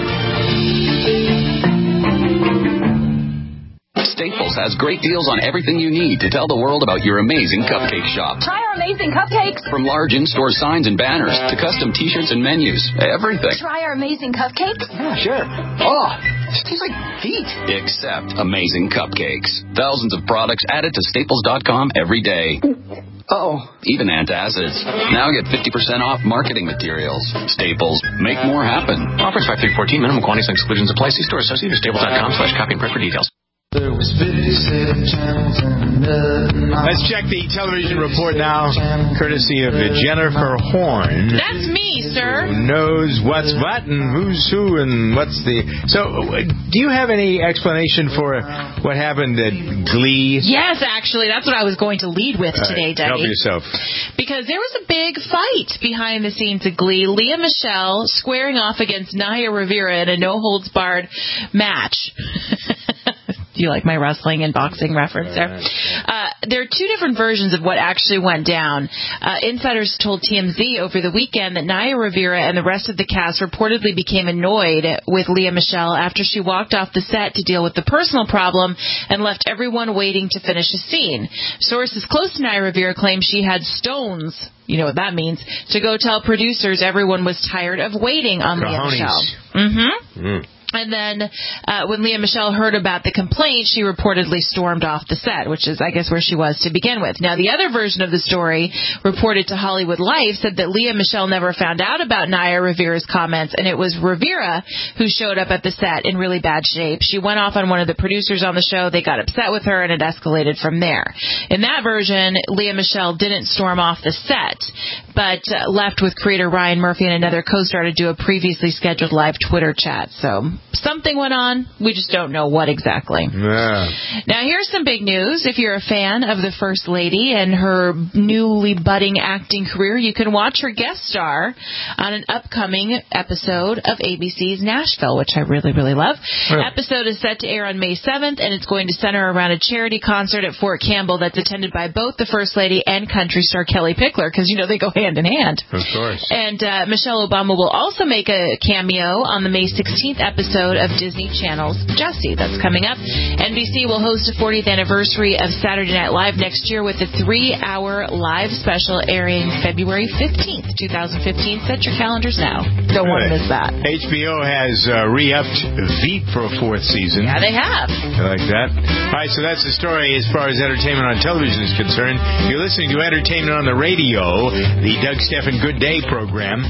Staples has great deals on everything you need to tell the world about your amazing cupcake shop. Try our amazing cupcakes. From large in-store signs and banners to custom T-shirts and menus, everything. Try our amazing cupcakes. Yeah, sure. Oh, this tastes like feet. Except amazing cupcakes. Thousands of products added to Staples dot com every day. Oh, even antacids. Now get fifty percent off marketing materials. Staples, make more happen. Offers five through fourteen. Minimum quantities and exclusions apply. See store associated or staples dot com slash copy and print for details. Let's check the television report now, courtesy of Jennifer Horn. That's me, sir. Who knows what's what and who's who and what's the... So, do you have any explanation for what happened at Glee? Yes, actually, that's what I was going to lead with today, right, Dougie. help yourself. Because there was a big fight behind the scenes at Glee. Lea Michele squaring off against Naya Rivera in a no-holds-barred match. Do you like my wrestling and boxing reference there? Uh, there are two different versions of what actually went down. Uh, insiders told T M Z over the weekend that Naya Rivera and the rest of the cast reportedly became annoyed with Lea Michele after she walked off the set to deal with the personal problem and left everyone waiting to finish a scene. Sources close to Naya Rivera claim she had stones, you know what that means, to go tell producers everyone was tired of waiting on Lea Michele. Mm-hmm. Mm. And then uh, when Lea Michele heard about the complaint, she reportedly stormed off the set, which is, I guess, where she was to begin with. Now, the other version of the story, reported to Hollywood Life, said that Lea Michele never found out about Naya Rivera's comments, and it was Rivera who showed up at the set in really bad shape. She went off on one of the producers on the show. They got upset with her, and it escalated from there. In that version, Lea Michele didn't storm off the set, but uh, left with creator Ryan Murphy and another co-star to do a previously scheduled live Twitter chat. So something went on. We just don't know what exactly. Yeah. Now, here's some big news. If you're a fan of the First Lady and her newly budding acting career, you can watch her guest star on an upcoming episode of A B C's Nashville, which I really, really love. The yeah. episode is set to air on May seventh, and it's going to center around a charity concert at Fort Campbell that's attended by both the First Lady and country star Kelly Pickler, because, you know, they go hand in hand. Of course. And uh, Michelle Obama will also make a cameo on the May sixteenth episode of Disney Channel's Jessie. That's coming up. N B C will host a fortieth anniversary of Saturday Night Live next year with a three-hour live special airing February fifteenth, twenty fifteen. Set your calendars now. Don't want to miss that. H B O has uh, re-upped Veep for a fourth season. Yeah, they have. I like that. All right, so that's the story as far as entertainment on television is concerned. You're listening to Entertainment on the Radio, the Doug Stephan Good Day program.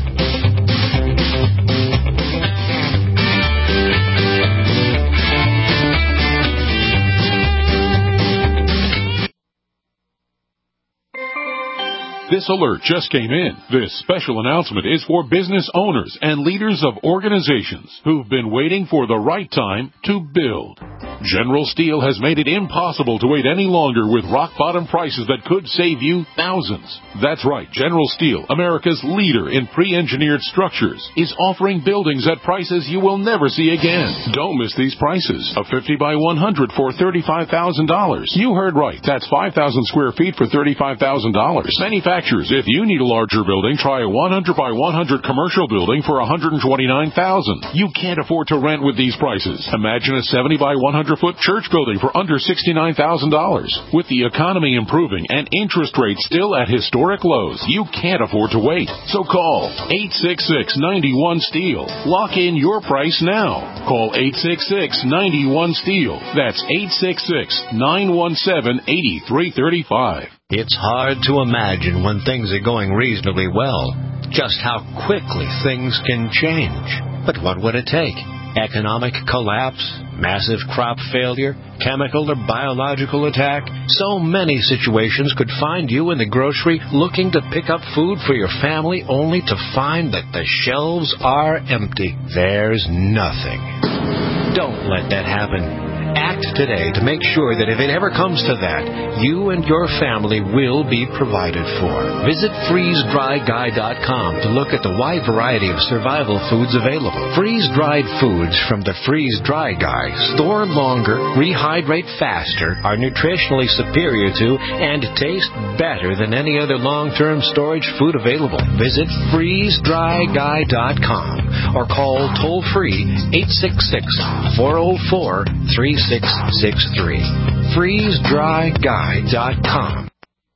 This alert just came in. This special announcement is for business owners and leaders of organizations who've been waiting for the right time to build. General Steel has made it impossible to wait any longer with rock-bottom prices that could save you thousands. That's right. General Steel, America's leader in pre-engineered structures, is offering buildings at prices you will never see again. Don't miss these prices. A fifty by one hundred for thirty-five thousand dollars. You heard right. That's five thousand square feet for thirty-five thousand dollars. Manufacturers, if you need a larger building, try a one hundred by one hundred commercial building for one hundred twenty-nine thousand dollars. You can't afford to rent with these prices. Imagine a seventy by one hundred foot church building for under sixty-nine thousand dollars. With the economy improving and interest rates still at historic lows, you can't afford to wait. So call eight six six, nine one, STEEL. Lock in your price now. Call eight six six, nine one, STEEL. That's eight six six, nine one seven, eight three three five. It's hard to imagine when things are going reasonably well, just how quickly things can change. But what would it take? Economic collapse, massive crop failure, chemical or biological attack. So many situations could find you in the grocery looking to pick up food for your family only to find that the shelves are empty. There's nothing. Don't let that happen. Act today to make sure that if it ever comes to that, you and your family will be provided for. Visit freeze dry guy dot com to look at the wide variety of survival foods available. Freeze-dried foods from the Freeze Dry Guy store longer, rehydrate faster, are nutritionally superior to, and taste better than any other long-term storage food available. Visit freeze dry guy dot com or call toll-free eight six six, four oh four, three six six three. freeze dry guy dot com.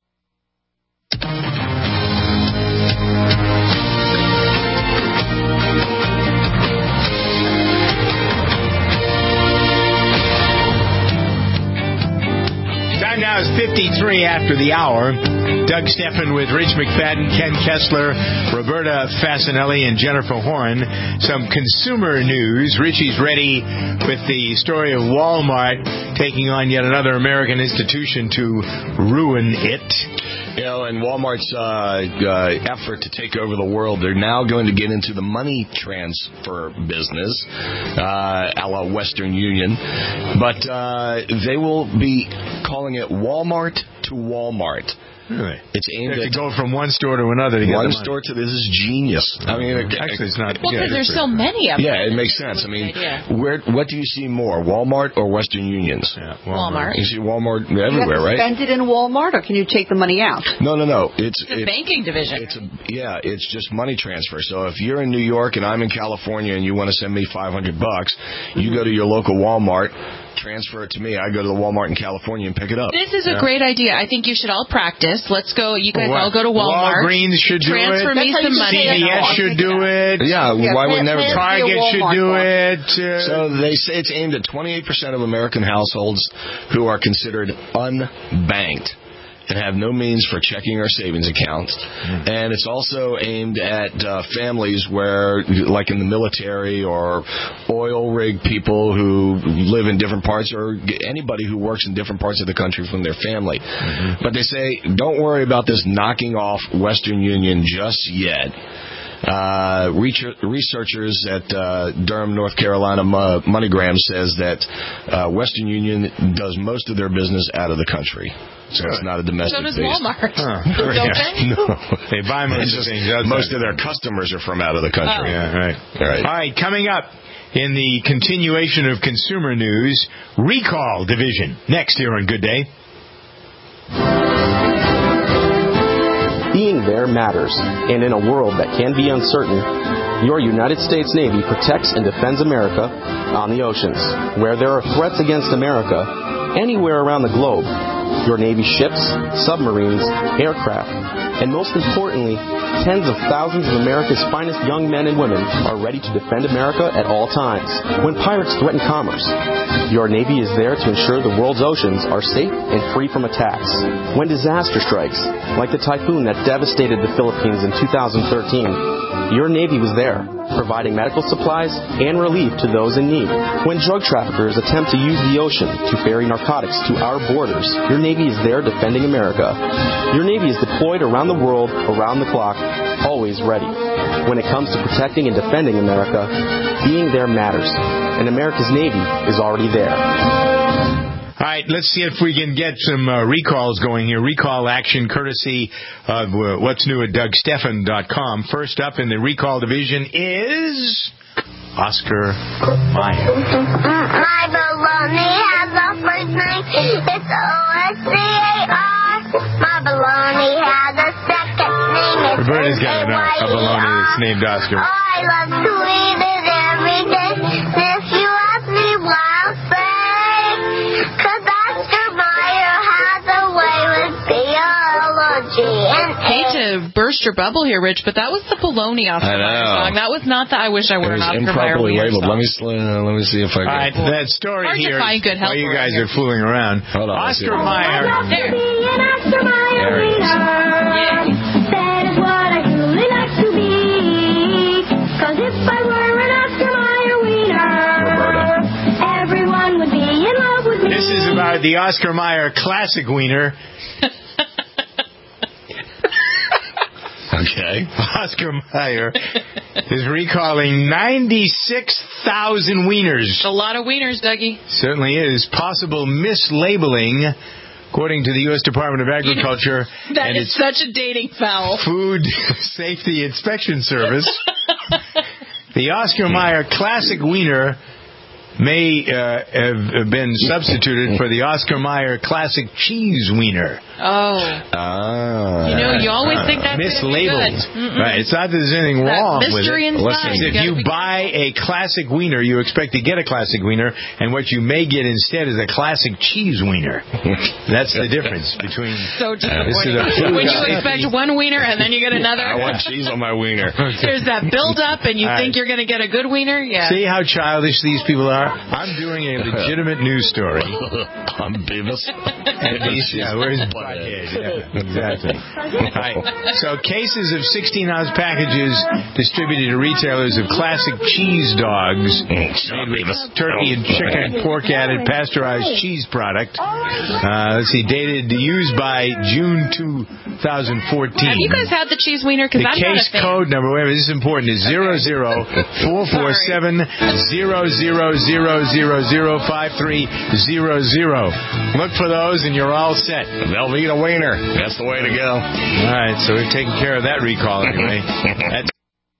Time now is fifty-three after the hour. Doug Steffen with Rich McFadden, Ken Kessler, Roberta Fasinelli, and Jennifer Horn. Some consumer news. Richie's ready with the story of Walmart taking on yet another American institution to ruin it. You know, and Walmart's uh, uh, effort to take over the world, they're now going to get into the money transfer business, uh, a la Western Union. But uh, they will be calling it Walmart to Walmart. Really? It's aimed they have at to go from one store to another to get one the money. store to this is genius. I mean, it, actually, it's not. Well, because yeah, there's so many of them. Yeah, it makes sense. I mean, where what do you see more, Walmart or Western Unions? Yeah, Walmart. You see Walmart everywhere, you have to right? spend it in Walmart, or can you take the money out? No, no, no. It's the it, banking division. It's a, yeah, it's just money transfer. So if you're in New York and I'm in California and you want to send me five hundred bucks, you go to your local Walmart. Transfer it to me. I go to the Walmart in California and pick it up. This is a yeah. great idea. I think you should all practice. Let's go. You guys What? all go to Walmart. Walgreens should do Transfer it. me some money. C V S should do it. Yeah, Yeah, why would plan- never? plan- Target should do it. Uh, So they say it's aimed at twenty-eight percent of American households who are considered unbanked and have no means for checking or savings accounts. Mm. And it's also aimed at uh, families where, like in the military or oil rig people who live in different parts, or anybody who works in different parts of the country from their family. Mm-hmm. But they say, don't worry about this knocking off Western Union just yet. Uh, researchers at uh, Durham, North Carolina, MoneyGram says that uh, Western Union does most of their business out of the country. So it's not a domestic So does base. Walmart. Huh. Don't Yeah. they? No. They buy most of the things. outside. Most of their customers are from out of the country. Oh. Yeah, right. All right. All right, coming up in the continuation of consumer news, recall division. Next here on Good Day. Being there matters, and in a world that can be uncertain, your United States Navy protects and defends America on the oceans. Where there are threats against America, anywhere around the globe, your Navy ships, submarines, aircraft, and most importantly, tens of thousands of America's finest young men and women are ready to defend America at all times. When pirates threaten commerce, your Navy is there to ensure the world's oceans are safe and free from attacks. When disaster strikes, like the typhoon that devastated the Philippines in two thousand thirteen, your Navy was there, providing medical supplies and relief to those in need. When drug traffickers attempt to use the ocean to ferry narcotics to our borders, your Navy is there defending America. Your Navy is deployed around around the world, around the clock, always ready. When it comes to protecting and defending America, being there matters, and America's Navy is already there. All right, let's see if we can get some uh, recalls going here. Recall action courtesy of uh, what's new at Doug Stephan dot com. First up in the recall division is Oscar Mayer. My baloney has a first name. It's O S C A R. My baloney has a second name. It's Roberta's got a, a baloney that's named Oscar. Oh, I love to eat it every day. If you ask me why, I'll say, 'cause Oscar Mayer has a way with biology. And hate to burst your bubble here, Rich, but that was the baloney Oscar I know. Mayer song. That was not the I Wish I Were It an was Oscar Mayer improperly wiener labeled. song. Let me uh, let me see if I can. All right, that story Hard to here, find good help while you around guys here. are fooling around, Hold on, let's see Oscar it. Mayer. There. There it is. That is what I truly like to be. 'Cause if I were an Oscar Mayer wiener, everyone would be in love with me. This is about the Oscar Mayer classic wiener. Okay. Oscar Mayer is recalling ninety-six thousand wieners. A lot of wieners, Dougie. Certainly is. Possible mislabeling, according to the U S Department of Agriculture That and is its such a dating foul. Food Safety Inspection Service. The Oscar Mayer classic wiener may uh, have been substituted for the Oscar Mayer classic cheese wiener. Oh. Ah. You know, you always think that's mislabeled. good. Right. It's not that there's anything That wrong with it. mystery inside. Listen, if You you gotta be buy a classic wiener, you expect to get a classic wiener, and what you may get instead is a classic cheese wiener. That's the difference between. So This is disappointing. a food When you safety- expect one wiener and then you get another. I want cheese on my wiener. There's that build up and you All think right. you're going to get a good wiener? Yeah. See how childish these people are? I'm doing a legitimate news story. I'm Beavis. And these, yeah, where's Butthead? Yeah, exactly. All right. So cases of sixteen-ounce packages distributed to retailers of classic cheese dogs made with turkey and chicken, pork added, pasteurized cheese product. Uh, let's see, dated, used by June two thousand fourteen. Have you guys had the cheese wiener? Because The I'm case not a fan. code number, wait a minute, this is important, is zero zero four four seven zero zero zero zero zero five three zero zero. Look for those and you're all set. Velveeta wiener. That's the way to go. All right, so we've taken care of that recall anyway. That's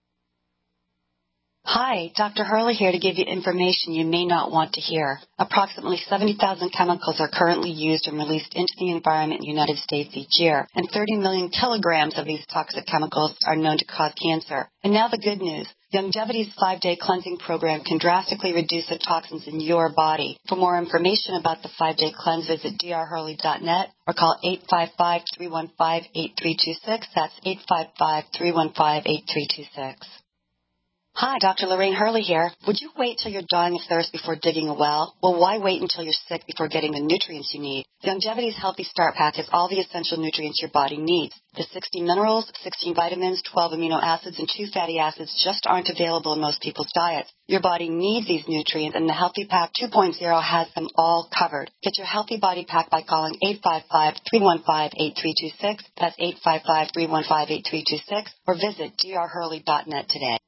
Hi, Doctor Hurley here to give you information you may not want to hear. Approximately seventy thousand chemicals are currently used and released into the environment in the United States each year, and thirty million kilograms of these toxic chemicals are known to cause cancer. And now the good news. Longevity's five-day cleansing program can drastically reduce the toxins in your body. For more information about the five-day cleanse, visit d r hurley dot net or call eight five five, three one five, eight three two six. That's eight five five, three one five, eight three two six. Hi, Doctor Lorraine Hurley here. Would you wait till you're dying of thirst before digging a well? Well, why wait until you're sick before getting the nutrients you need? Longevity's Healthy Start Pack has all the essential nutrients your body needs. The sixty minerals, sixteen vitamins, twelve amino acids, and two fatty acids just aren't available in most people's diets. Your body needs these nutrients, and the Healthy Pack two point oh has them all covered. Get your Healthy Body Pack by calling eight five five, three one five, eight three two six. That's eight five five, three one five, eight three two six. Or visit d r hurley dot net today.